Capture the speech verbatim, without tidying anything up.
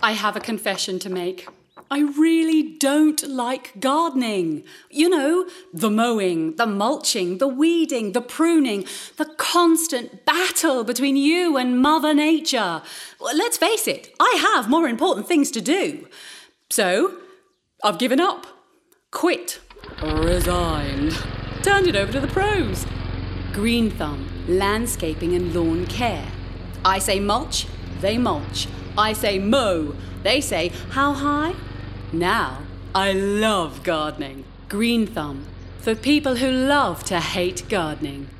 I have a confession to make. I really don't like gardening. You know, the mowing, the mulching, the weeding, the pruning, the constant battle between you and Mother Nature. Well, let's face it, I have more important things to do. So, I've given up, quit, resigned, turned it over to the pros. Green Thumb, landscaping and lawn care. I say mulch, they mulch. I say mow, they say how high? Now, I love gardening. Green Thumb, for people who love to hate gardening.